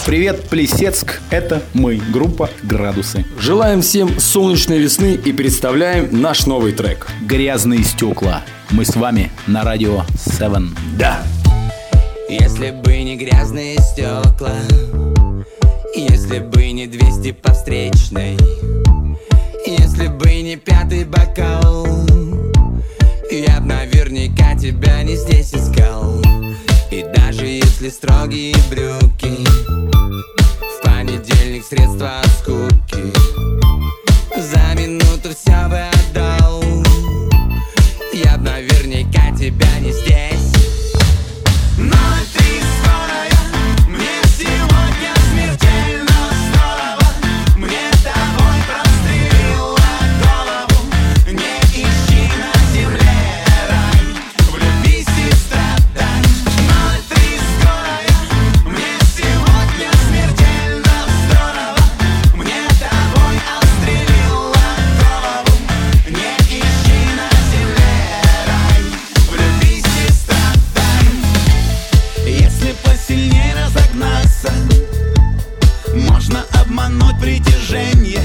Привет, Плесецк, это мы, группа «Градусы». Желаем всем солнечной весны и представляем наш новый трек «Грязные стекла». Мы с вами на радио 7. Да! Если бы не грязные стекла, если бы не 200 по встречной, если бы не 5-й бокал, я б наверняка тебя не здесь искал. И даже если строгие брюки, в понедельник средства от скуки, за минуту все бы отдал, я б наверняка тебя не здесь. Но ты скорая, мне сегодня смертельно здорово, мне тобой прострелила голову. Не ищи на земле рай, влюбись и страдай. Но ты скорая, мне сегодня смертельно здорово, мне тобой отстрелила голову. Не ищи на земле рай, влюбись и страдай. Если посильнее разогнаться, можно обмануть притяжение.